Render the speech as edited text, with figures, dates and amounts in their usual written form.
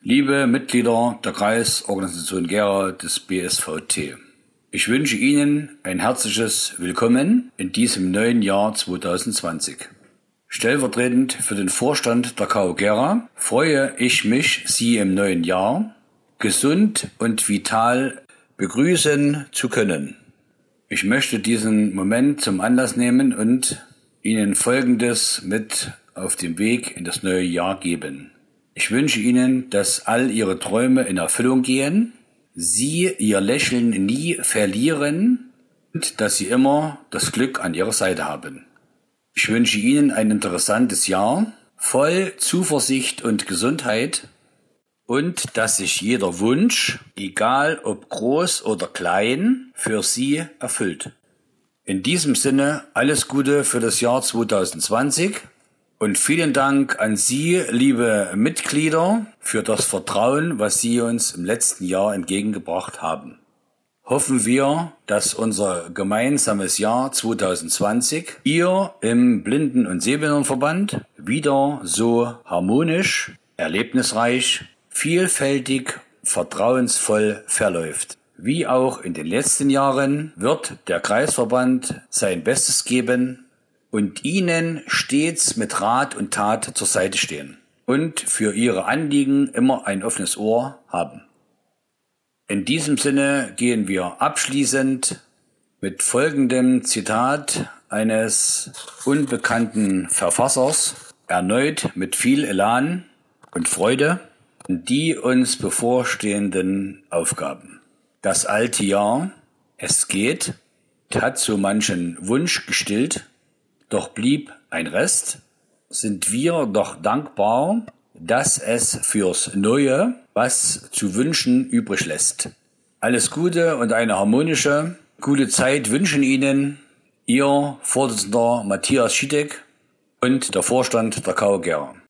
Liebe Mitglieder der Kreisorganisation Gera des BSVT, ich wünsche Ihnen ein herzliches Willkommen in diesem neuen Jahr 2020. Stellvertretend für den Vorstand der KO Gera freue ich mich, Sie im neuen Jahr gesund und vital begrüßen zu können. Ich möchte diesen Moment zum Anlass nehmen und Ihnen Folgendes mit auf den Weg in das neue Jahr geben. Ich wünsche Ihnen, dass all Ihre Träume in Erfüllung gehen, Sie Ihr Lächeln nie verlieren und dass Sie immer das Glück an Ihrer Seite haben. Ich wünsche Ihnen ein interessantes Jahr, voll Zuversicht und Gesundheit und dass sich jeder Wunsch, egal ob groß oder klein, für Sie erfüllt. In diesem Sinne alles Gute für das Jahr 2020. Und vielen Dank an Sie, liebe Mitglieder, für das Vertrauen, was Sie uns im letzten Jahr entgegengebracht haben. Hoffen wir, dass unser gemeinsames Jahr 2020 hier im Blinden- und Sehbehindertenverband wieder so harmonisch, erlebnisreich, vielfältig, vertrauensvoll verläuft. Wie auch in den letzten Jahren wird der Kreisverband sein Bestes geben und Ihnen stets mit Rat und Tat zur Seite stehen und für Ihre Anliegen immer ein offenes Ohr haben. In diesem Sinne gehen wir abschließend mit folgendem Zitat eines unbekannten Verfassers erneut mit viel Elan und Freude in die uns bevorstehenden Aufgaben. Das alte Jahr, es geht, hat so manchen Wunsch gestillt, doch blieb ein Rest, sind wir doch dankbar, dass es fürs Neue was zu wünschen übrig lässt. Alles Gute und eine harmonische, gute Zeit wünschen Ihnen Ihr Vorsitzender Matthias Schitek und der Vorstand der KO Gera.